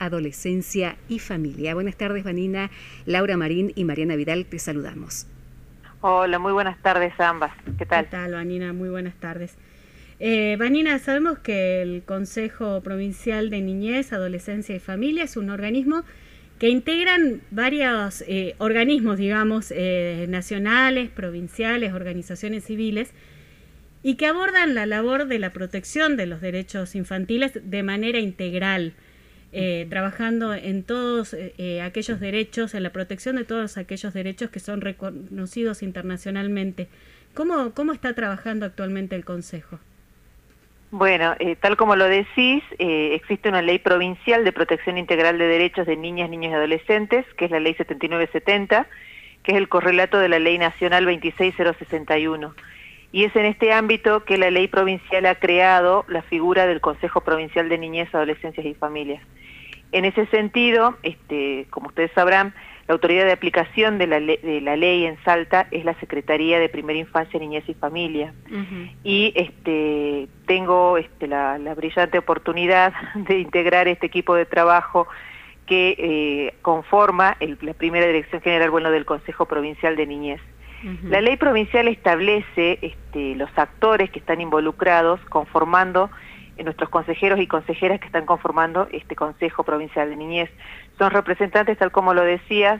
adolescencia y familia. Buenas tardes, Vanina. Laura Marín y Mariana Vidal, te saludamos. Hola, muy buenas tardes a ambas. ¿Qué tal? ¿Qué tal, Vanina? Muy buenas tardes. Vanina, sabemos que el Consejo Provincial de Niñez, Adolescencia y Familia es un organismo que integran varios organismos, digamos, nacionales, provinciales, organizaciones civiles, y que abordan la labor de la protección de los derechos infantiles de manera integral, trabajando en todos aquellos derechos, en la protección de todos aquellos derechos que son reconocidos internacionalmente. ¿Cómo está trabajando actualmente el Consejo? Bueno, tal como lo decís, existe una ley provincial de protección integral de derechos de niñas, niños y adolescentes, que es la ley 7970, que es el correlato de la ley nacional 26061. Y es en este ámbito que la ley provincial ha creado la figura del Consejo Provincial de Niñez, Adolescencias y Familias. En ese sentido, como ustedes sabrán, la autoridad de aplicación de la ley en Salta es la Secretaría de Primera Infancia, Niñez y Familia. Y tengo la brillante oportunidad de integrar este equipo de trabajo que conforma la primera Dirección General del Consejo Provincial de Niñez. La ley provincial establece los actores que están involucrados conformando nuestros consejeros y consejeras que están conformando este Consejo Provincial de Niñez. Son representantes, tal como lo decías,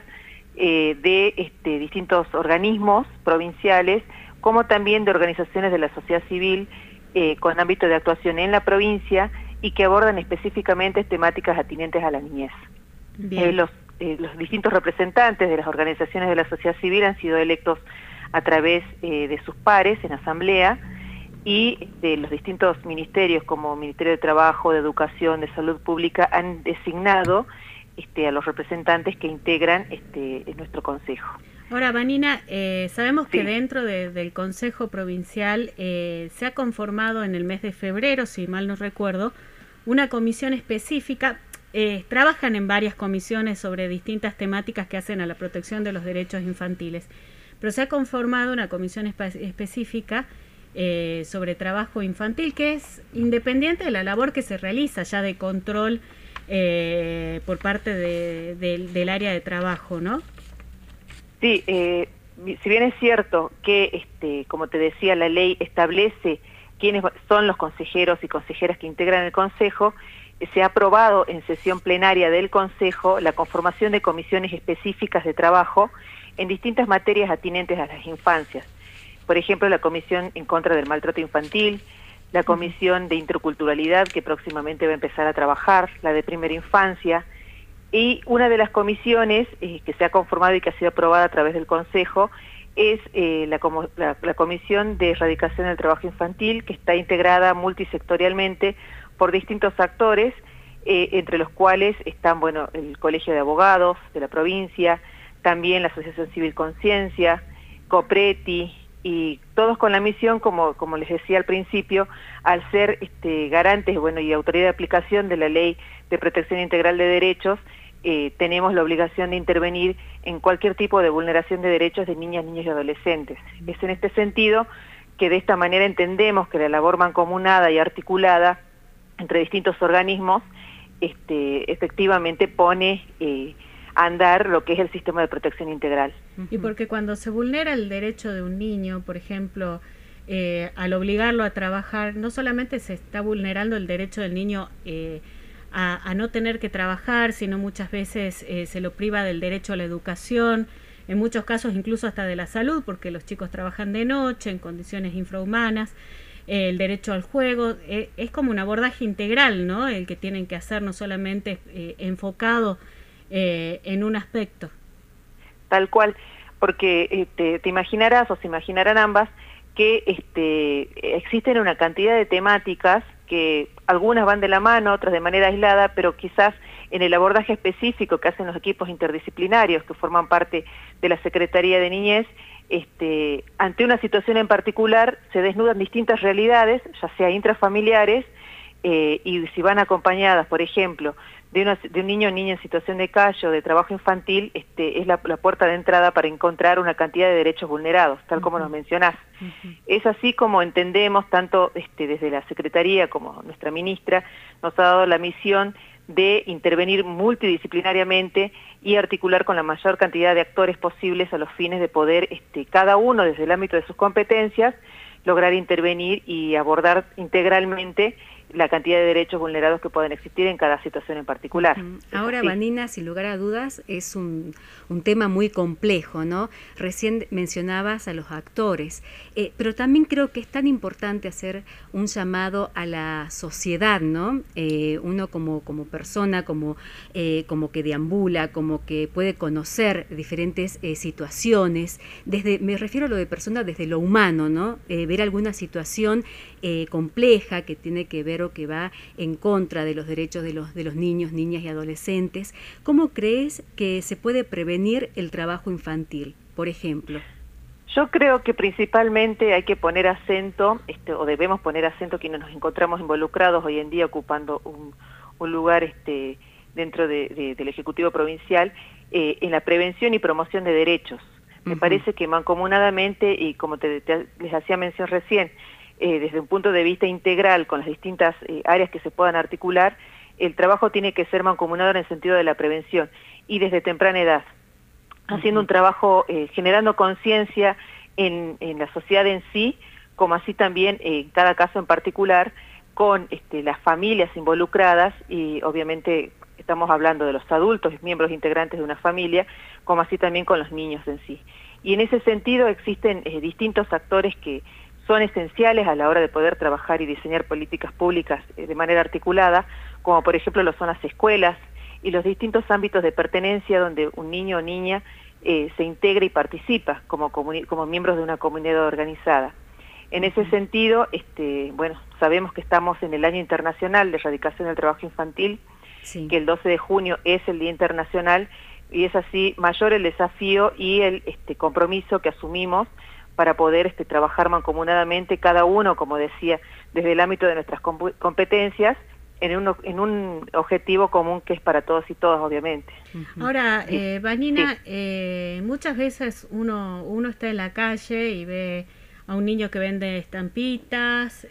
de distintos organismos provinciales, como también de organizaciones de la sociedad civil con ámbito de actuación en la provincia y que abordan específicamente temáticas atinentes a la niñez. Los distintos representantes de las organizaciones de la sociedad civil han sido electos a través de sus pares en asamblea, y de los distintos ministerios como Ministerio de Trabajo, de Educación, de Salud Pública han designado a los representantes que integran nuestro consejo. Ahora, Vanina, sabemos que dentro del Consejo Provincial se ha conformado en el mes de febrero, si mal no recuerdo, una comisión específica. Trabajan en varias comisiones sobre distintas temáticas que hacen a la protección de los derechos infantiles, pero se ha conformado una comisión específica sobre trabajo infantil, que es independiente de la labor que se realiza ya de control por parte del área de trabajo, ¿no? Sí, si bien es cierto que, como te decía, la ley establece quiénes son los consejeros y consejeras que integran el Consejo, se ha aprobado en sesión plenaria del Consejo la conformación de comisiones específicas de trabajo en distintas materias atinentes a las infancias. Por ejemplo, la Comisión en contra del maltrato infantil, la Comisión de Interculturalidad, que próximamente va a empezar a trabajar, la de Primera Infancia, y una de las comisiones que se ha conformado y que ha sido aprobada a través del Consejo es la Comisión de Erradicación del Trabajo Infantil, que está integrada multisectorialmente por distintos actores, entre los cuales están, el Colegio de Abogados de la provincia, también la Asociación Civil Conciencia, Copreti, y todos con la misión, como les decía al principio, al ser garantes y autoridad de aplicación de la Ley de Protección Integral de Derechos, tenemos la obligación de intervenir en cualquier tipo de vulneración de derechos de niñas, niños y adolescentes. Es en este sentido que de esta manera entendemos que la labor mancomunada y articulada entre distintos organismos efectivamente pone a andar lo que es el sistema de protección integral. Y porque cuando se vulnera el derecho de un niño, por ejemplo, al obligarlo a trabajar, no solamente se está vulnerando el derecho del niño a no tener que trabajar, sino muchas veces se lo priva del derecho a la educación, en muchos casos incluso hasta de la salud, porque los chicos trabajan de noche en condiciones infrahumanas, el derecho al juego, es como un abordaje integral, ¿no? El que tienen que hacer, no solamente enfocado en un aspecto. Tal cual, porque te imaginarás o se imaginarán ambas que existen una cantidad de temáticas que algunas van de la mano, otras de manera aislada, pero quizás en el abordaje específico que hacen los equipos interdisciplinarios que forman parte de la Secretaría de Niñez, ante una situación en particular se desnudan distintas realidades, ya sea intrafamiliares, y si van acompañadas, por ejemplo, de un niño o niña en situación de calle o de trabajo infantil, es la puerta de entrada para encontrar una cantidad de derechos vulnerados, tal como nos mencionás. Es así como entendemos, tanto desde la Secretaría como nuestra ministra, nos ha dado la misión de intervenir multidisciplinariamente y articular con la mayor cantidad de actores posibles a los fines de poder, cada uno desde el ámbito de sus competencias, lograr intervenir y abordar integralmente la cantidad de derechos vulnerados que pueden existir en cada situación en particular. Ahora, Vanina, sin lugar a dudas, es un tema muy complejo, ¿no? Recién mencionabas a los actores, pero también creo que es tan importante hacer un llamado a la sociedad, ¿no? Uno como persona, como que deambula, como que puede conocer diferentes situaciones, me refiero a lo de persona desde lo humano, ¿no? Ver alguna situación compleja que tiene que ver o que va en contra de los derechos de los niños, niñas y adolescentes. ¿Cómo crees que se puede prevenir el trabajo infantil, por ejemplo? Yo creo que principalmente hay que poner acento, o debemos poner acento quienes nos encontramos involucrados hoy en día ocupando un lugar dentro del Ejecutivo Provincial, en la prevención y promoción de derechos. Me parece que mancomunadamente, y como les hacía mención recién, desde un punto de vista integral con las distintas áreas que se puedan articular, el trabajo tiene que ser mancomunado en el sentido de la prevención y desde temprana edad, haciendo un trabajo generando conciencia en la sociedad en sí, como así también en cada caso en particular con las familias involucradas, y obviamente estamos hablando de los adultos, miembros integrantes de una familia, como así también con los niños en sí. Y en ese sentido existen distintos actores que son esenciales a la hora de poder trabajar y diseñar políticas públicas de manera articulada, como por ejemplo lo son las escuelas y los distintos ámbitos de pertenencia donde un niño o niña se integra y participa como miembros de una comunidad organizada. En ese sentido, bueno, sabemos que estamos en el Año Internacional de Erradicación del Trabajo Infantil, sí, que el 12 de junio es el Día Internacional, y es así mayor el desafío y el compromiso que asumimos para poder trabajar mancomunadamente cada uno, como decía, desde el ámbito de nuestras competencias, en un objetivo común que es para todos y todas, obviamente. Ahora, Vanina, muchas veces uno está en la calle y ve a un niño que vende estampitas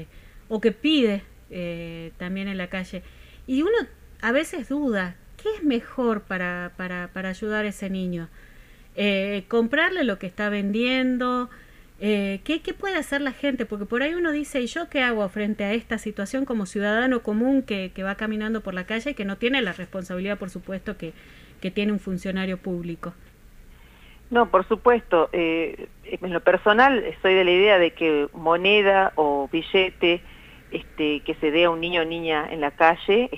o que pide también en la calle, y uno a veces duda, ¿qué es mejor para ayudar a ese niño? Comprarle lo que está vendiendo, ¿qué puede hacer la gente? Porque por ahí uno dice, ¿y yo qué hago frente a esta situación como ciudadano común que va caminando por la calle y que no tiene la responsabilidad, por supuesto, que tiene un funcionario público? No, por supuesto. En lo personal soy de la idea de que moneda o billete que se dé a un niño o niña en la calle,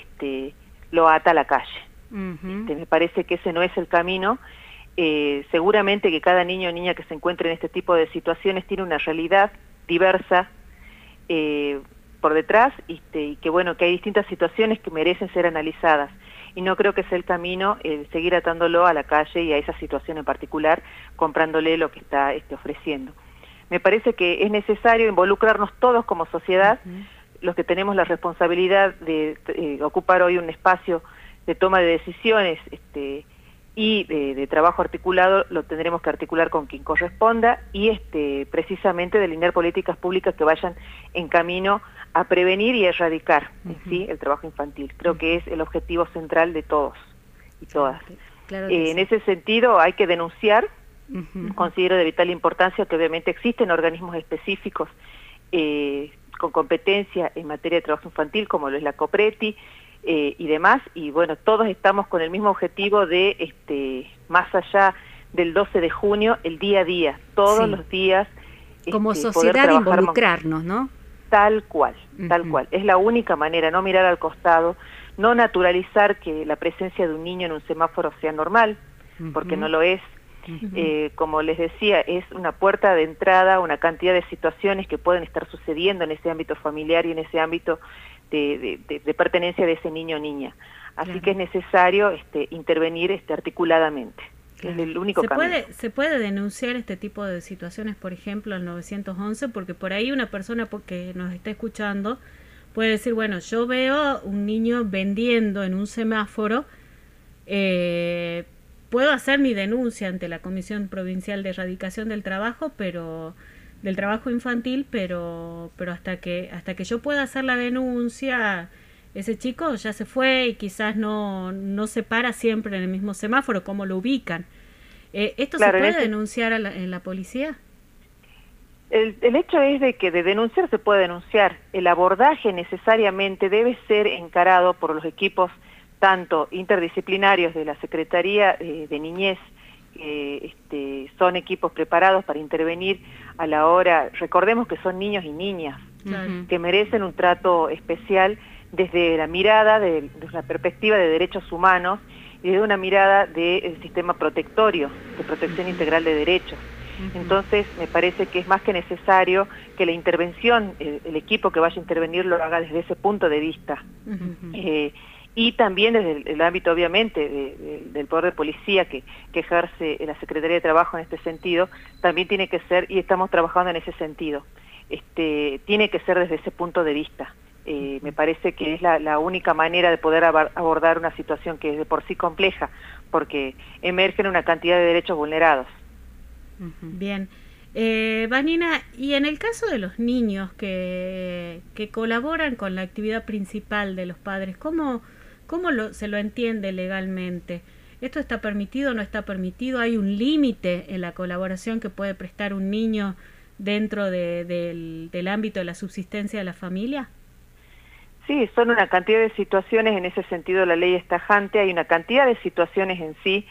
lo ata a la calle. Me parece que ese no es el camino. Seguramente que cada niño o niña que se encuentre en este tipo de situaciones tiene una realidad diversa por detrás, y que bueno, que hay distintas situaciones que merecen ser analizadas, y no creo que sea el camino seguir atándolo a la calle y a esa situación en particular, comprándole lo que está ofreciendo. Me parece que es necesario involucrarnos todos como sociedad, los que tenemos la responsabilidad de ocupar hoy un espacio de toma de decisiones y de trabajo articulado, lo tendremos que articular con quien corresponda y precisamente delinear políticas públicas que vayan en camino a prevenir y a erradicar ¿sí? el trabajo infantil. Creo que es el objetivo central de todos y todas. Claro que en sí. ese sentido hay que denunciar, considero de vital importancia que obviamente existen organismos específicos con competencia en materia de trabajo infantil, como lo es la COPRETI, y demás, y bueno, todos estamos con el mismo objetivo de, más allá del 12 de junio, el día a día, todos los días. Como sociedad involucrarnos, ¿no? Tal cual, tal cual. Es la única manera, no mirar al costado, no naturalizar que la presencia de un niño en un semáforo sea normal, porque no lo es. Como les decía, es una puerta de entrada, una cantidad de situaciones que pueden estar sucediendo en ese ámbito familiar y en ese ámbito de pertenencia de ese niño o niña. Así que es necesario intervenir articuladamente. Es el único camino. ¿Se puede denunciar este tipo de situaciones, por ejemplo, al 911? Porque por ahí una persona que nos está escuchando puede decir, bueno, yo veo un niño vendiendo en un semáforo, puedo hacer mi denuncia ante la Comisión Provincial de Erradicación del Trabajo, del trabajo infantil, pero hasta que yo pueda hacer la denuncia, ese chico ya se fue y quizás no se para siempre en el mismo semáforo, ¿cómo lo ubican? ¿Esto Claro, se puede denunciar en la policía? El hecho es de que de denunciar se puede denunciar. El abordaje necesariamente debe ser encarado por los equipos tanto interdisciplinarios de la Secretaría de Niñez, son equipos preparados para intervenir a la hora. Recordemos que son niños y niñas, que merecen un trato especial desde la mirada, desde la perspectiva de derechos humanos y desde una mirada del sistema protectorio, de protección integral de derechos. Entonces, me parece que es más que necesario que la intervención, el equipo que vaya a intervenir lo haga desde ese punto de vista. Y también desde el ámbito, obviamente, del poder de policía que ejerce la Secretaría de Trabajo en este sentido, también tiene que ser, y estamos trabajando en ese sentido, tiene que ser desde ese punto de vista. Me parece que es la única manera de poder abordar una situación que es de por sí compleja, porque emergen una cantidad de derechos vulnerados. Bien. Vanina, y en el caso de los niños que colaboran con la actividad principal de los padres, ¿cómo se lo entiende legalmente? ¿Esto está permitido o no está permitido? ¿Hay un límite en la colaboración que puede prestar un niño dentro del ámbito de la subsistencia de la familia? Sí, son una cantidad de situaciones, en ese sentido la ley es tajante, hay una cantidad de situaciones en sí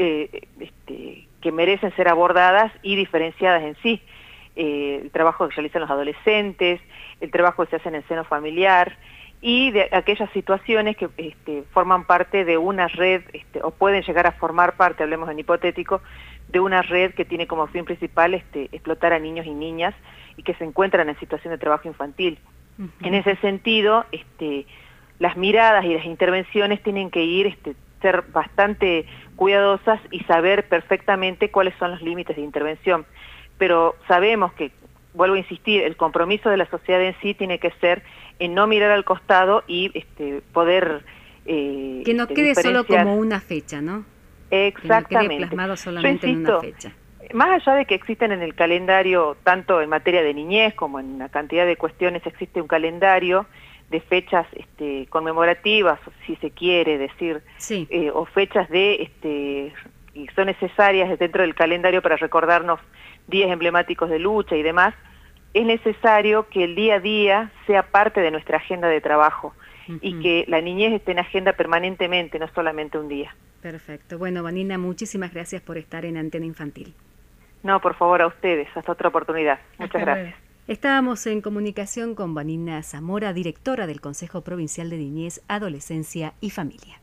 que merecen ser abordadas y diferenciadas en sí. El trabajo que realizan los adolescentes, el trabajo que se hace en el seno familiar y de aquellas situaciones que forman parte de una red o pueden llegar a formar parte, hablemos en hipotético, de una red que tiene como fin principal explotar a niños y niñas y que se encuentran en situación de trabajo infantil. En ese sentido, las miradas y las intervenciones tienen que ir, ser bastante cuidadosas y saber perfectamente cuáles son los límites de intervención. Pero sabemos que, vuelvo a insistir, el compromiso de la sociedad en sí tiene que ser en no mirar al costado y poder que no quede solo como una fecha, ¿no? Exactamente. Que no quede plasmado solamente en una fecha. Más allá de que existen en el calendario, tanto en materia de niñez como en una cantidad de cuestiones, existe un calendario de fechas conmemorativas, si se quiere decir, sí. O fechas que son necesarias dentro del calendario para recordarnos días emblemáticos de lucha y demás. Es necesario que el día a día sea parte de nuestra agenda de trabajo y que la niñez esté en agenda permanentemente, no solamente un día. Perfecto. Bueno, Vanina, muchísimas gracias por estar en Antena Infantil. No, por favor, a ustedes. Hasta otra oportunidad. Muchas gracias. Estábamos en comunicación con Vanina Zamora, directora del Consejo Provincial de Niñez, Adolescencia y Familia.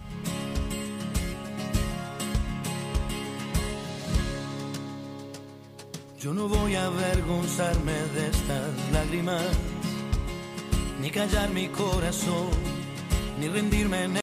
Yo no voy a avergonzarme de estas lágrimas, ni callar mi corazón, ni rendirme en